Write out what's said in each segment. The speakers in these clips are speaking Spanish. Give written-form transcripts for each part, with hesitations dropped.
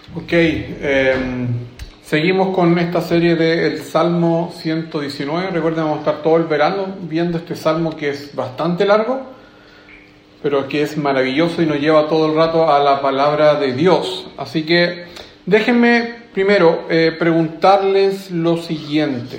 Ok, seguimos con esta serie del Salmo 119. Recuerden, vamos a estar todo el verano viendo este salmo que es bastante largo, pero que es maravilloso y nos lleva todo el rato a la palabra de Dios. Así que déjenme primero preguntarles lo siguiente.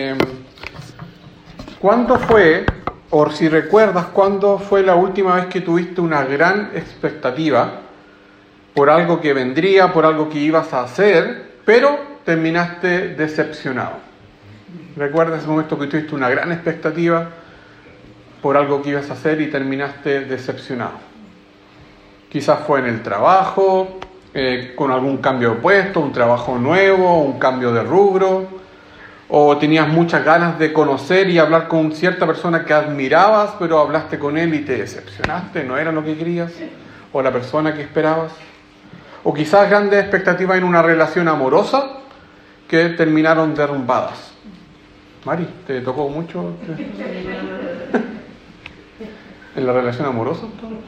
¿Cuándo fue, o si recuerdas, cuándo fue la última vez que tuviste una gran expectativa por algo que vendría, por algo que ibas a hacer, pero terminaste decepcionado? ¿Recuerdas ese momento que tuviste una gran expectativa por algo que ibas a hacer y terminaste decepcionado? Quizás fue en el trabajo, con algún cambio de puesto, un trabajo nuevo, un cambio de rubro, o tenías muchas ganas de conocer y hablar con cierta persona que admirabas, pero hablaste con él y te decepcionaste, no era lo que querías, o la persona que esperabas. O quizás grandes expectativas en una relación amorosa que terminaron derrumbadas. Mari, ¿te tocó mucho en la relación amorosa?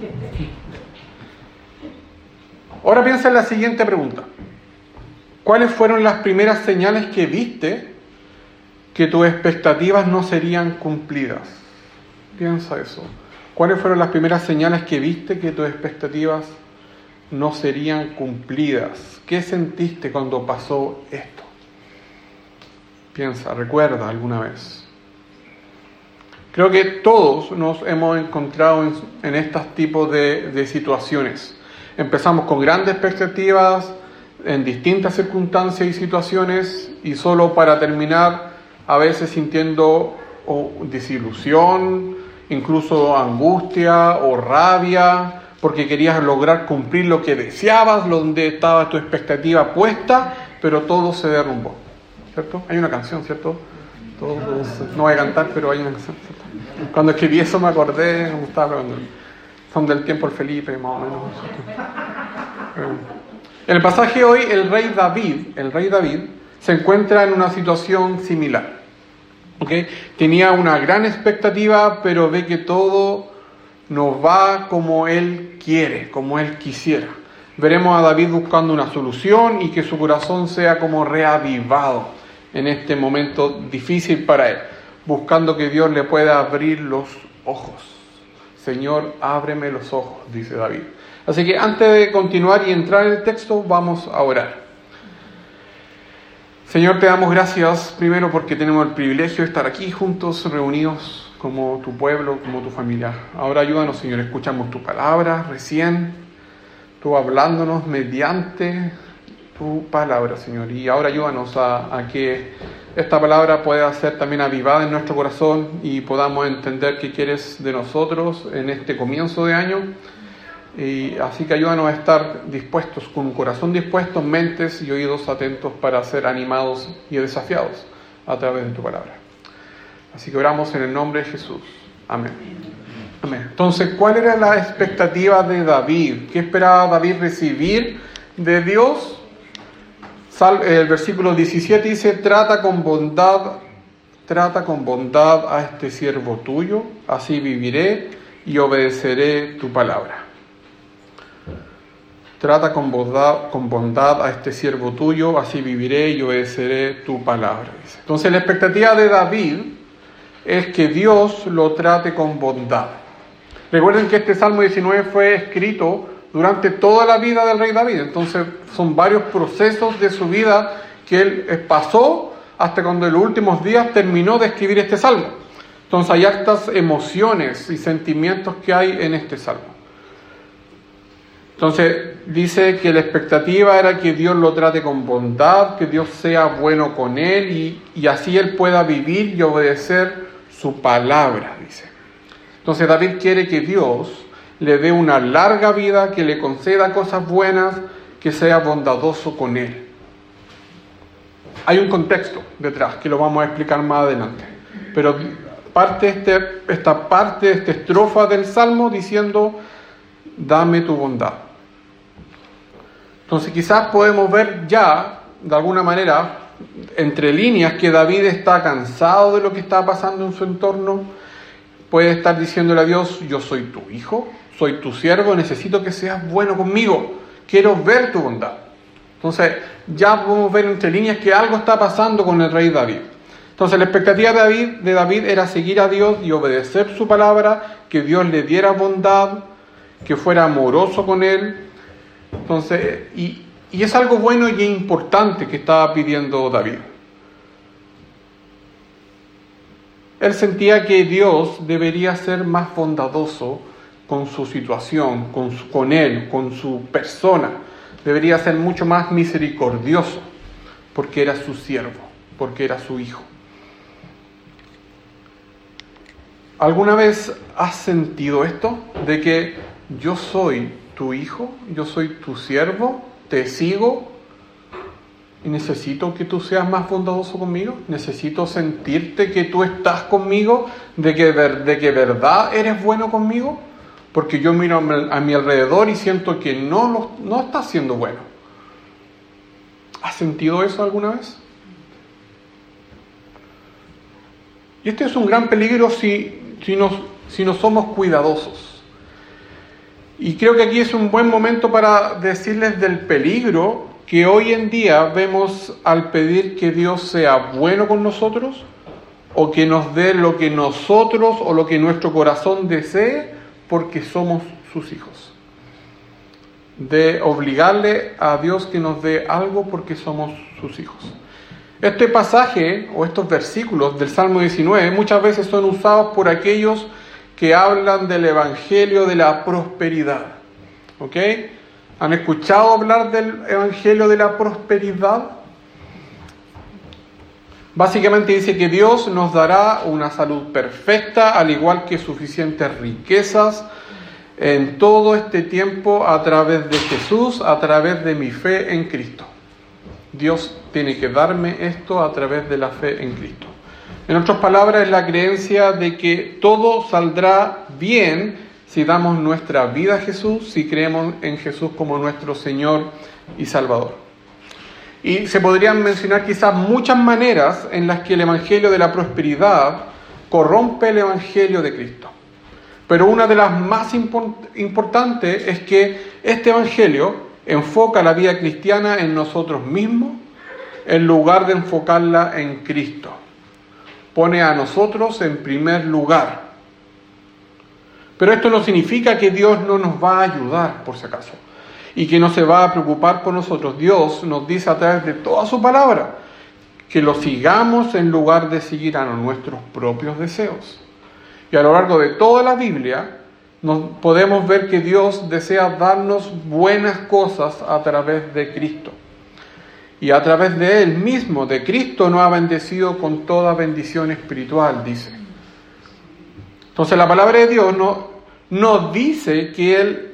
Ahora piensa en la siguiente pregunta. ¿Cuáles fueron las primeras señales que viste que tus expectativas no serían cumplidas? Piensa eso. ¿Cuáles fueron las primeras señales que viste que tus expectativas no serían cumplidas? ¿Qué sentiste cuando pasó esto? Piensa, recuerda alguna vez. Creo que todos nos hemos encontrado en estos tipos de situaciones. Empezamos con grandes expectativas en distintas circunstancias y situaciones, y solo para terminar a veces sintiendo desilusión, incluso angustia o rabia, porque querías lograr cumplir lo que deseabas, donde estaba tu expectativa puesta, pero todo se derrumbó, ¿cierto? Hay una canción, ¿cierto? No voy a cantar, pero hay una canción, ¿cierto? Cuando escribí eso me acordé, me estaba hablando. Son del tiempo del Felipe, más o menos. En el pasaje hoy, el rey David se encuentra en una situación similar. ¿Okay? Tenía una gran expectativa, pero ve que todo no va como él quiere, como él quisiera. Veremos a David buscando una solución y que su corazón sea como reavivado en este momento difícil para él, buscando que Dios le pueda abrir los ojos. Señor, ábreme los ojos, dice David. Así que antes de continuar y entrar en el texto, vamos a orar. Señor, te damos gracias primero porque tenemos el privilegio de estar aquí juntos, reunidos como tu pueblo, como tu familia. Ahora ayúdanos, Señor, escuchamos tu palabra recién, tú hablándonos mediante tu palabra, Señor. Y ahora ayúdanos a que esta palabra pueda ser también avivada en nuestro corazón y podamos entender qué quieres de nosotros en este comienzo de año. Y así que ayúdanos a estar dispuestos, con un corazón dispuesto, mentes y oídos atentos para ser animados y desafiados a través de tu palabra. Así que oramos en el nombre de Jesús. Amén. Amén. Entonces, ¿cuál era la expectativa de David? ¿Qué esperaba David recibir de Dios? El versículo 17 dice: trata con bondad a este siervo tuyo, así viviré y obedeceré tu palabra. Trata con bondad a este siervo tuyo, así viviré y obedeceré tu palabra. Entonces la expectativa de David es que Dios lo trate con bondad. Recuerden que este Salmo 19 fue escrito durante toda la vida del rey David. Entonces son varios procesos de su vida que él pasó hasta cuando en los últimos días terminó de escribir este Salmo. Entonces hay hartas emociones y sentimientos que hay en este Salmo. Entonces dice que la expectativa era que Dios lo trate con bondad, que Dios sea bueno con él y así él pueda vivir y obedecer su palabra, dice. Entonces David quiere que Dios le dé una larga vida, que le conceda cosas buenas, que sea bondadoso con él. Hay un contexto detrás que lo vamos a explicar más adelante, pero esta parte de esta estrofa del Salmo diciendo: dame tu bondad. Entonces quizás podemos ver ya, de alguna manera, entre líneas, que David está cansado de lo que está pasando en su entorno. Puede estar diciéndole a Dios: yo soy tu hijo, soy tu siervo, necesito que seas bueno conmigo, quiero ver tu bondad. Entonces, ya podemos ver entre líneas que algo está pasando con el rey David. Entonces, la expectativa de David era seguir a Dios y obedecer su palabra, que Dios le diera bondad, que fuera amoroso con él. Entonces, y es algo bueno y importante que estaba pidiendo David. Él sentía que Dios debería ser más bondadoso con su situación, con él, con su persona. Debería ser mucho más misericordioso, porque era su siervo, porque era su hijo. ¿Alguna vez has sentido esto? De que yo soy tu hijo, yo soy tu siervo, te sigo y necesito que tú seas más bondadoso conmigo. Necesito sentirte que tú estás conmigo, de que verdad eres bueno conmigo, porque yo miro a mi alrededor y siento que no estás siendo bueno. ¿Has sentido eso alguna vez? Y este es un gran peligro si no somos cuidadosos. Y creo que aquí es un buen momento para decirles del peligro que hoy en día vemos al pedir que Dios sea bueno con nosotros, o que nos dé lo que nosotros o lo que nuestro corazón desee, porque somos sus hijos. De obligarle a Dios que nos dé algo porque somos sus hijos. Este pasaje o estos versículos del Salmo 19 muchas veces son usados por aquellos que hablan del evangelio de la prosperidad. ¿Ok? ¿Han escuchado hablar del evangelio de la prosperidad? Básicamente dice que Dios nos dará una salud perfecta, al igual que suficientes riquezas en todo este tiempo a través de Jesús, a través de mi fe en Cristo. Dios tiene que darme esto a través de la fe en Cristo. En otras palabras, es la creencia de que todo saldrá bien si damos nuestra vida a Jesús, si creemos en Jesús como nuestro Señor y Salvador. Y se podrían mencionar quizás muchas maneras en las que el evangelio de la prosperidad corrompe el evangelio de Cristo. Pero una de las más importantes es que este evangelio enfoca la vida cristiana en nosotros mismos en lugar de enfocarla en Cristo. Pone a nosotros en primer lugar. Pero esto no significa que Dios no nos va a ayudar, por si acaso, y que no se va a preocupar por nosotros. Dios nos dice a través de toda su palabra que lo sigamos en lugar de seguir a nuestros propios deseos. Y a lo largo de toda la Biblia podemos ver que Dios desea darnos buenas cosas a través de Cristo. Y a través de Él mismo, de Cristo, nos ha bendecido con toda bendición espiritual, dice. Entonces la palabra de Dios no dice que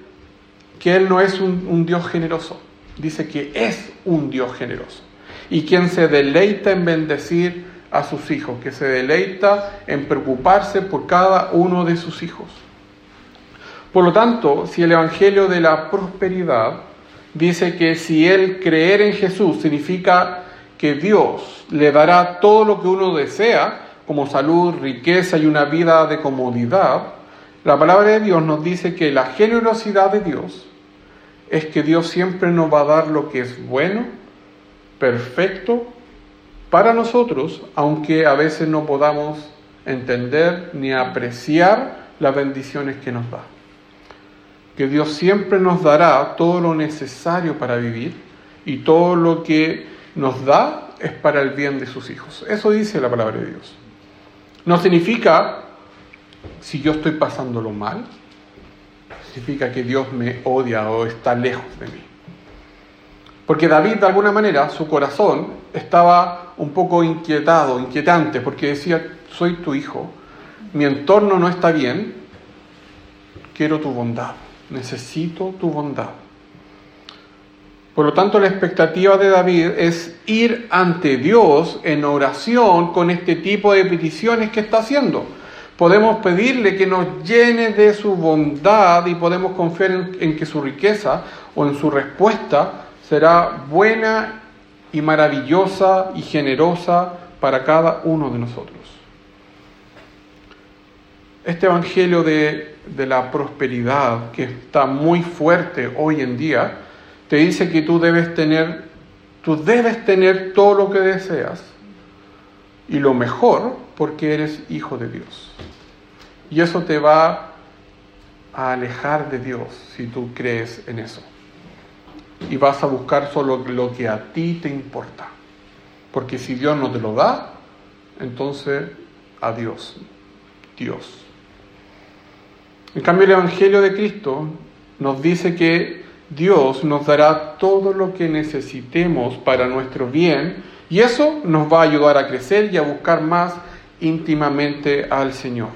Él no es un Dios generoso. Dice que es un Dios generoso. Y quien se deleita en bendecir a sus hijos, que se deleita en preocuparse por cada uno de sus hijos. Por lo tanto, si el evangelio de la prosperidad dice que si él creer en Jesús significa que Dios le dará todo lo que uno desea, como salud, riqueza y una vida de comodidad, la palabra de Dios nos dice que la generosidad de Dios es que Dios siempre nos va a dar lo que es bueno, perfecto para nosotros, aunque a veces no podamos entender ni apreciar las bendiciones que nos da. Que Dios siempre nos dará todo lo necesario para vivir y todo lo que nos da es para el bien de sus hijos. Eso dice la palabra de Dios. No significa, si yo estoy pasándolo mal, significa que Dios me odia o está lejos de mí. Porque David, de alguna manera, su corazón estaba un poco inquietante, porque decía, soy tu hijo, mi entorno no está bien, quiero tu bondad, necesito tu bondad. Por lo tanto, la expectativa de David es ir ante Dios en oración con este tipo de peticiones que está haciendo. Podemos pedirle que nos llene de su bondad y podemos confiar en que su riqueza o en su respuesta será buena y maravillosa y generosa para cada uno de nosotros. Este evangelio de la prosperidad, que está muy fuerte hoy en día, te dice que tú debes tener Tú debes tener todo lo que deseas y lo mejor porque eres hijo de Dios. Y eso te va a alejar de Dios si tú crees en eso. Y vas a buscar solo lo que a ti te importa. Porque si Dios no te lo da, entonces adiós, Dios. En cambio, el Evangelio de Cristo nos dice que Dios nos dará todo lo que necesitemos para nuestro bien, y eso nos va a ayudar a crecer y a buscar más íntimamente al Señor.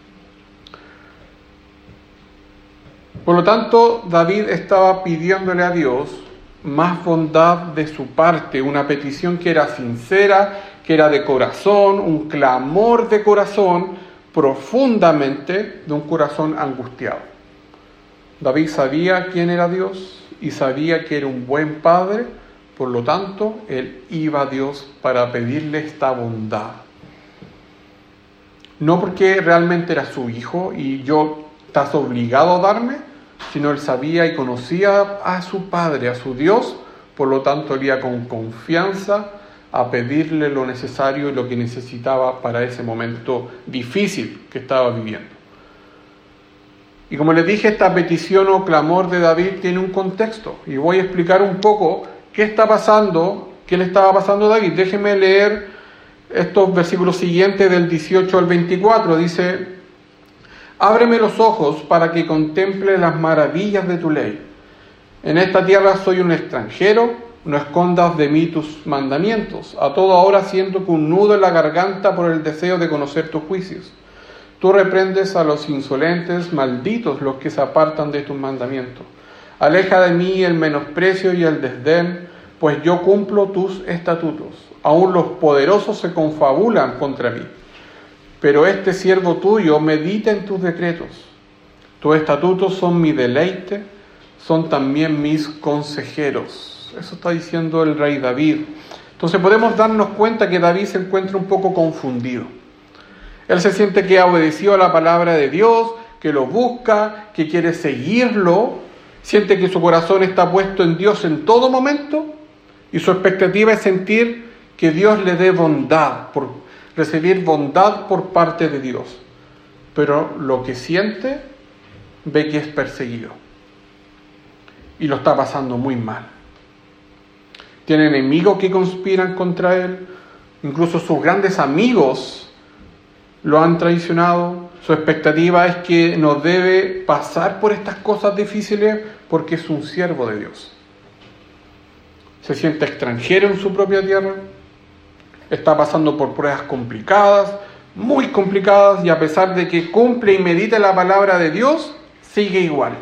Por lo tanto, David estaba pidiéndole a Dios más bondad de su parte, una petición que era sincera, que era de corazón, un clamor de corazón, profundamente de un corazón angustiado. David sabía quién era Dios y sabía que era un buen padre, por lo tanto, él iba a Dios para pedirle esta bondad. No porque realmente era su hijo y estás obligado a darme, sino él sabía y conocía a su Padre, a su Dios, por lo tanto él iba con confianza a pedirle lo necesario y lo que necesitaba para ese momento difícil que estaba viviendo. Y como les dije, esta petición o clamor de David tiene un contexto, y voy a explicar un poco qué está pasando, qué le estaba pasando a David. Déjenme leer estos versículos siguientes del 18 al 24, dice: ábreme los ojos para que contemple las maravillas de tu ley. En esta tierra soy un extranjero, no escondas de mí tus mandamientos. A toda hora siento un nudo en la garganta por el deseo de conocer tus juicios. Tú reprendes a los insolentes, malditos los que se apartan de tus mandamientos. Aleja de mí el menosprecio y el desdén, pues yo cumplo tus estatutos. Aún los poderosos se confabulan contra mí. Pero este siervo tuyo medita en tus decretos. Tus estatutos son mi deleite, son también mis consejeros. Eso está diciendo el rey David. Entonces podemos darnos cuenta que David se encuentra un poco confundido. Él se siente que ha obedecido a la palabra de Dios, que lo busca, que quiere seguirlo, siente que su corazón está puesto en Dios en todo momento, y su expectativa es sentir que Dios le dé bondad, recibir bondad por parte de Dios. Pero lo que siente, ve que es perseguido. Y lo está pasando muy mal. Tiene enemigos que conspiran contra él. Incluso sus grandes amigos lo han traicionado. Su expectativa es que no debe pasar por estas cosas difíciles porque es un siervo de Dios. Se siente extranjero en su propia tierra. Está pasando por pruebas complicadas, muy complicadas, y a pesar de que cumple y medita la palabra de Dios, sigue igual.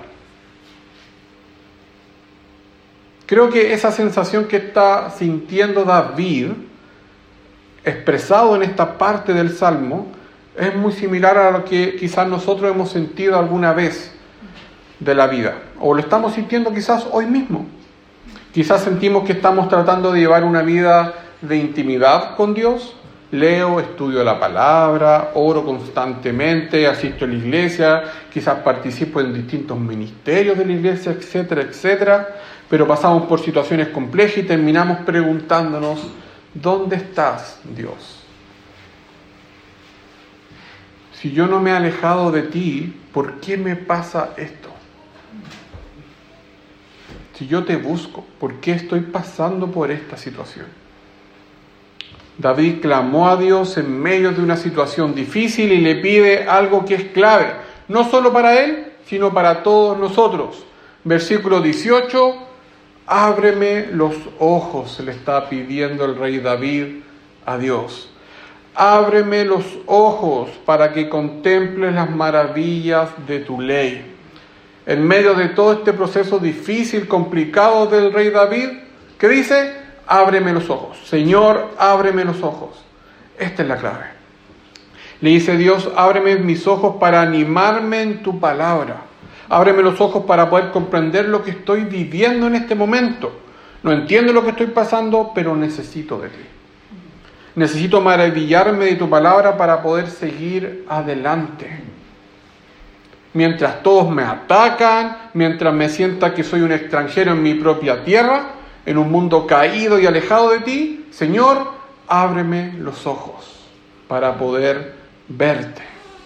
Creo que esa sensación que está sintiendo David, expresado en esta parte del Salmo, es muy similar a lo que quizás nosotros hemos sentido alguna vez de la vida, o lo estamos sintiendo quizás hoy mismo. Quizás sentimos que estamos tratando de llevar una vida de intimidad con Dios. Leo, estudio la palabra, oro constantemente, asisto a la iglesia, quizás participo en distintos ministerios de la iglesia, etcétera, etcétera, pero pasamos por situaciones complejas y terminamos preguntándonos: ¿dónde estás, Dios? Si yo no me he alejado de ti, ¿por qué me pasa esto? Si yo te busco, ¿por qué estoy pasando por esta situación? David clamó a Dios en medio de una situación difícil y le pide algo que es clave, no solo para él, sino para todos nosotros. Versículo 18, ábreme los ojos, le está pidiendo el rey David a Dios. Ábreme los ojos para que contemple las maravillas de tu ley. En medio de todo este proceso difícil, complicado del rey David, ¿qué dice? Ábreme los ojos. Señor, ábreme los ojos. Esta es la clave. Le dice Dios: ábreme mis ojos para animarme en tu palabra. Ábreme los ojos para poder comprender lo que estoy viviendo en este momento. No entiendo lo que estoy pasando, pero necesito de ti. Necesito maravillarme de tu palabra para poder seguir adelante. Mientras todos me atacan, mientras me sienta que soy un extranjero en mi propia tierra, en un mundo caído y alejado de ti. Señor, ábreme los ojos para poder verte.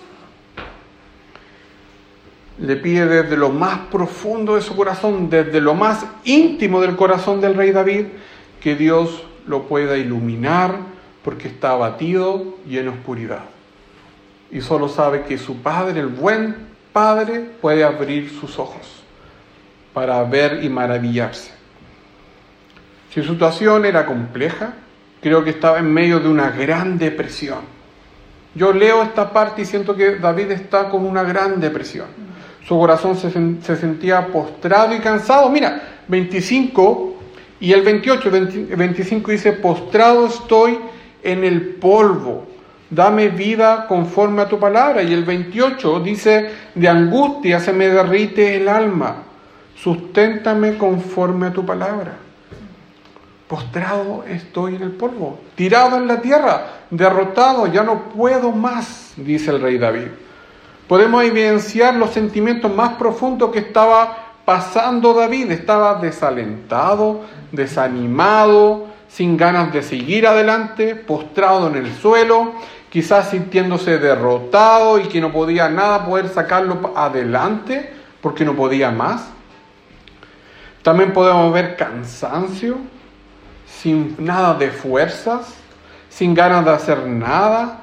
Le pide desde lo más profundo de su corazón, desde lo más íntimo del corazón del rey David, que Dios lo pueda iluminar porque está abatido y en oscuridad. Y solo sabe que su padre, el buen padre, puede abrir sus ojos para ver y maravillarse. Su situación era compleja, creo que estaba en medio de una gran depresión. Yo leo esta parte y siento que David está con una gran depresión. Su corazón se sentía postrado y cansado. Mira, 25 y el 28, 25 dice, postrado estoy en el polvo, dame vida conforme a tu palabra. Y el 28 dice, de angustia se me derrite el alma, susténtame conforme a tu palabra. Postrado estoy en el polvo, tirado en la tierra, derrotado, ya no puedo más, dice el rey David. Podemos evidenciar los sentimientos más profundos que estaba pasando David. Estaba desalentado, desanimado, sin ganas de seguir adelante, postrado en el suelo, quizás sintiéndose derrotado y que no podía nada poder sacarlo adelante porque no podía más. También podemos ver cansancio, sin nada de fuerzas, sin ganas de hacer nada.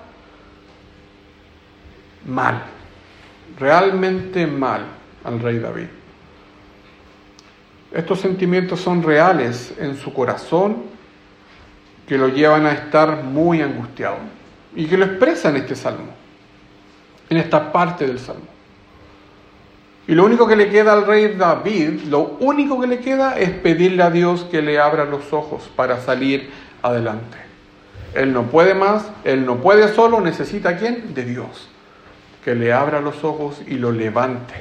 Mal, realmente mal al rey David. Estos sentimientos son reales en su corazón, que lo llevan a estar muy angustiado y que lo expresa en este salmo, en esta parte del salmo. Y lo único que le queda al rey David, lo único que le queda es pedirle a Dios que le abra los ojos para salir adelante. Él no puede más, él no puede solo, necesita ¿a quién? De Dios, que le abra los ojos y lo levante.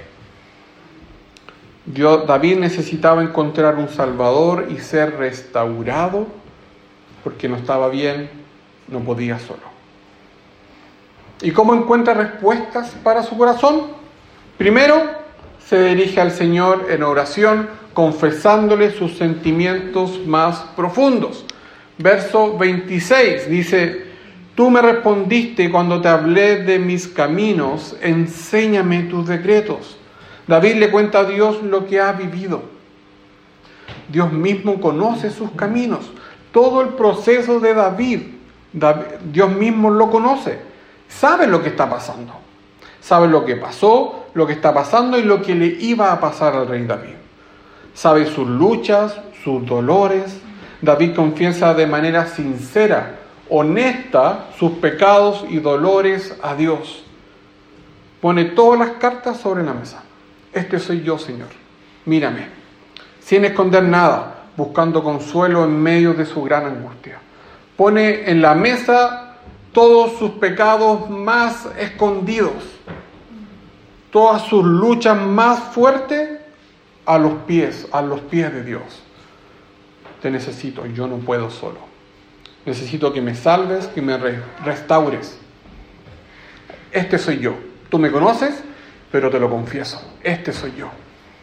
David necesitaba encontrar un Salvador y ser restaurado, porque no estaba bien, no podía solo. ¿Y cómo encuentra respuestas para su corazón? Primero, se dirige al Señor en oración, confesándole sus sentimientos más profundos. Verso 26 dice, tú me respondiste cuando te hablé de mis caminos, enséñame tus decretos. David le cuenta a Dios lo que ha vivido. Dios mismo conoce sus caminos. Todo el proceso de David, Dios mismo lo conoce. Sabe lo que está pasando. Sabe lo que pasó, lo que está pasando y lo que le iba a pasar al rey David. Sabe sus luchas, sus dolores. David confiesa de manera sincera, honesta, sus pecados y dolores a Dios. Pone todas las cartas sobre la mesa. Este soy yo, Señor. Mírame. Sin esconder nada, buscando consuelo en medio de su gran angustia. Pone en la mesa todos sus pecados más escondidos, todas sus luchas más fuertes a los pies de Dios. Te necesito, yo no puedo solo. Necesito que me salves, que me restaures. Este soy yo. Tú me conoces, pero te lo confieso. Este soy yo.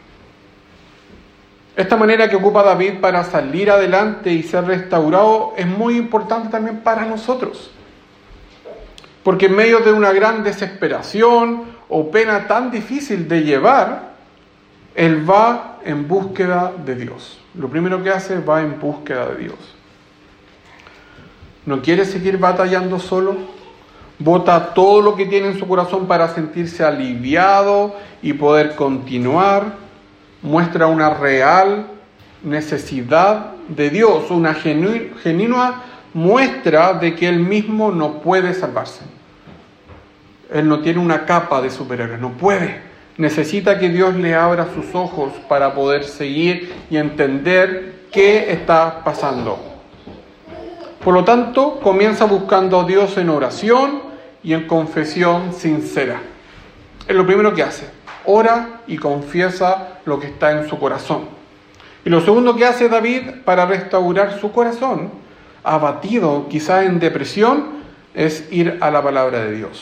Esta manera que ocupa David para salir adelante y ser restaurado es muy importante también para nosotros. Porque en medio de una gran desesperación o pena tan difícil de llevar, él va en búsqueda de Dios. Lo primero que hace, va en búsqueda de Dios. ¿No quiere seguir batallando solo? Bota todo lo que tiene en su corazón para sentirse aliviado y poder continuar. Muestra una real necesidad de Dios, una genuina muestra de que él mismo no puede salvarse. Él no tiene una capa de superhéroe, no puede. Necesita que Dios le abra sus ojos para poder seguir y entender qué está pasando. Por lo tanto, comienza buscando a Dios en oración y en confesión sincera. Es lo primero que hace. Ora y confiesa lo que está en su corazón. Y lo segundo que hace David para restaurar su corazón, abatido, quizá en depresión, es ir a la palabra de Dios.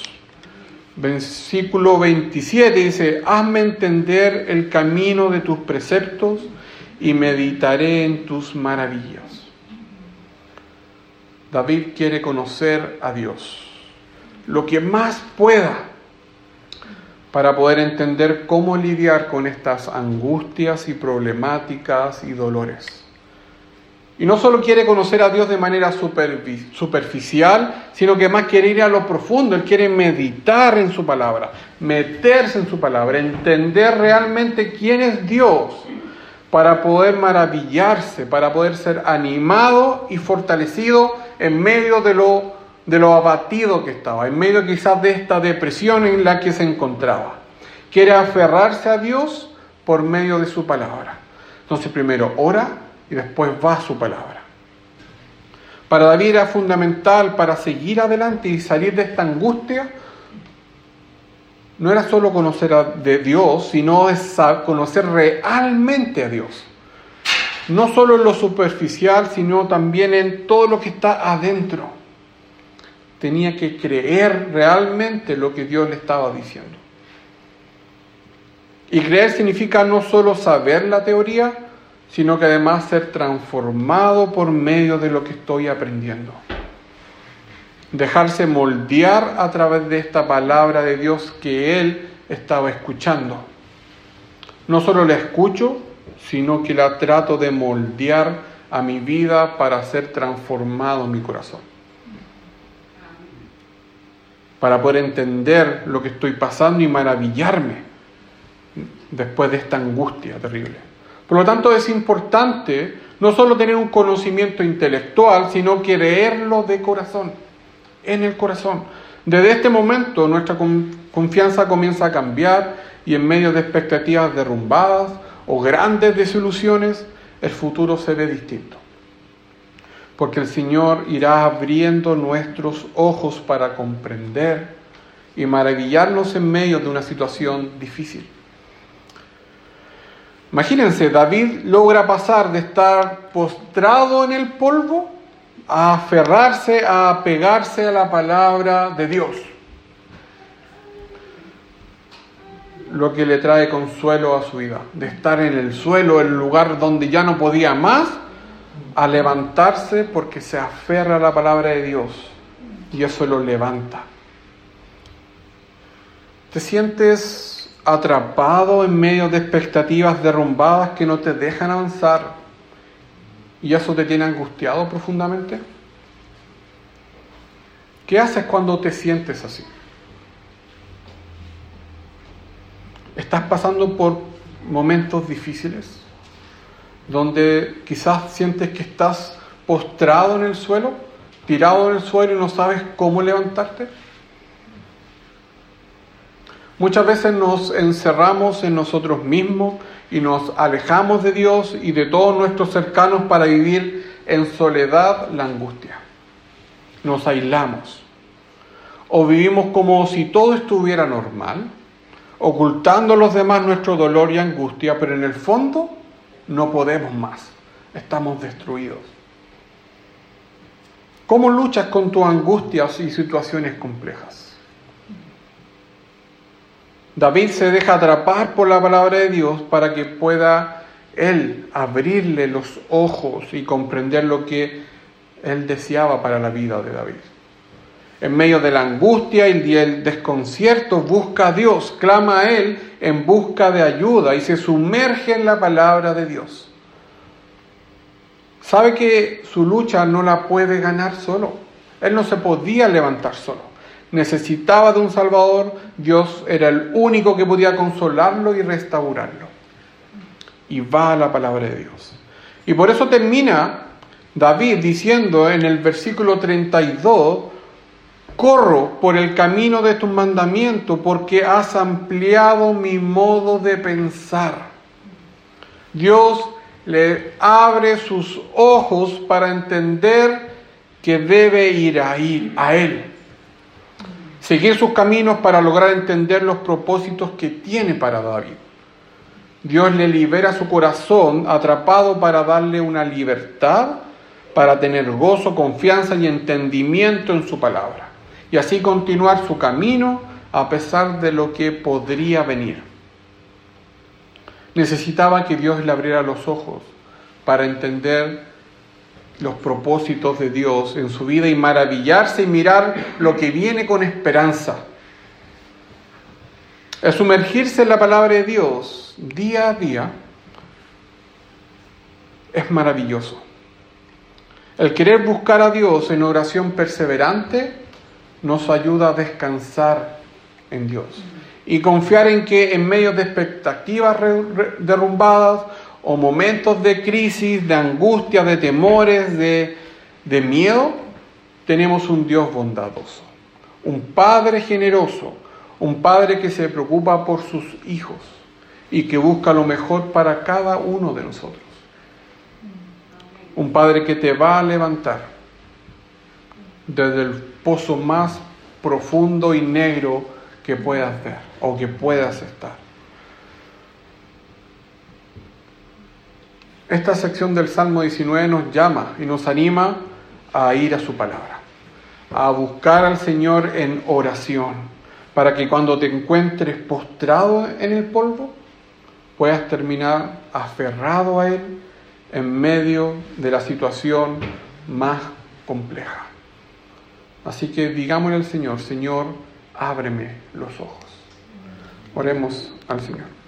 Versículo 27 dice, hazme entender el camino de tus preceptos y meditaré en tus maravillas. David quiere conocer a Dios lo que más pueda para poder entender cómo lidiar con estas angustias y problemáticas y dolores. Y no solo quiere conocer a Dios de manera superficial, sino que más quiere ir a lo profundo. Él quiere meditar en su palabra, meterse en su palabra, entender realmente quién es Dios, para poder maravillarse, para poder ser animado y fortalecido en medio de lo abatido que estaba, en medio quizás de esta depresión en la que se encontraba. Quiere aferrarse a Dios por medio de su palabra. Entonces primero ora y después va a su palabra. Para David era fundamental, para seguir adelante y salir de esta angustia, no era solo conocer de Dios, sino conocer realmente a Dios. No solo en lo superficial, sino también en todo lo que está adentro. Tenía que creer realmente lo que Dios le estaba diciendo. Y creer significa no solo saber la teoría, sino que además ser transformado por medio de lo que estoy aprendiendo. Dejarse moldear a través de esta palabra de Dios que él estaba escuchando. No solo la escucho, sino que la trato de moldear a mi vida para ser transformado en mi corazón. Para poder entender lo que estoy pasando y maravillarme después de esta angustia terrible. Por lo tanto, es importante no solo tener un conocimiento intelectual, sino creerlo de corazón, en el corazón. Desde este momento nuestra confianza comienza a cambiar y en medio de expectativas derrumbadas o grandes desilusiones, el futuro se ve distinto. Porque el Señor irá abriendo nuestros ojos para comprender y maravillarnos en medio de una situación difícil. Imagínense, David logra pasar de estar postrado en el polvo a aferrarse, a apegarse a la palabra de Dios. Lo que le trae consuelo a su vida. De estar en el suelo, el lugar donde ya no podía más, a levantarse porque se aferra a la palabra de Dios. Y eso lo levanta. ¿Te sientes atrapado en medio de expectativas derrumbadas que no te dejan avanzar y eso te tiene angustiado profundamente? ¿Qué haces cuando te sientes así? ¿Estás pasando por momentos difíciles donde quizás sientes que estás postrado en el suelo, tirado en el suelo y no sabes cómo levantarte? Muchas veces nos encerramos en nosotros mismos y nos alejamos de Dios y de todos nuestros cercanos para vivir en soledad la angustia. Nos aislamos. O vivimos como si todo estuviera normal, ocultando a los demás nuestro dolor y angustia, pero en el fondo no podemos más. Estamos destruidos. ¿Cómo luchas con tus angustias y situaciones complejas? David se deja atrapar por la palabra de Dios para que pueda él abrirle los ojos y comprender lo que él deseaba para la vida de David. En medio de la angustia y el desconcierto busca a Dios, clama a Él en busca de ayuda y se sumerge en la palabra de Dios. Sabe que su lucha no la puede ganar solo. Él no se podía levantar solo. Necesitaba de un Salvador. Dios era el único que podía consolarlo y restaurarlo. Y va a la palabra de Dios. Y por eso termina David diciendo en el versículo 32, corro por el camino de tus mandamientos porque has ampliado mi modo de pensar. Dios le abre sus ojos para entender que debe ir a Él. Seguir sus caminos para lograr entender los propósitos que tiene para David. Dios le libera su corazón atrapado para darle una libertad, para tener gozo, confianza y entendimiento en su palabra. Y así continuar su camino a pesar de lo que podría venir. Necesitaba que Dios le abriera los ojos para entender los propósitos de Dios en su vida y maravillarse y mirar lo que viene con esperanza. El sumergirse en la palabra de Dios día a día es maravilloso. El querer buscar a Dios en oración perseverante nos ayuda a descansar en Dios y confiar en que en medio de expectativas derrumbadas o momentos de crisis, de angustia, de temores, de miedo, tenemos un Dios bondadoso, un Padre generoso, un Padre que se preocupa por sus hijos y que busca lo mejor para cada uno de nosotros. Un Padre que te va a levantar desde el pozo más profundo y negro que puedas ver o que puedas estar. Esta sección del Salmo 19 nos llama y nos anima a ir a su palabra, a buscar al Señor en oración, para que cuando te encuentres postrado en el polvo, puedas terminar aferrado a Él en medio de la situación más compleja. Así que digámosle al Señor: Señor, ábreme los ojos. Oremos al Señor.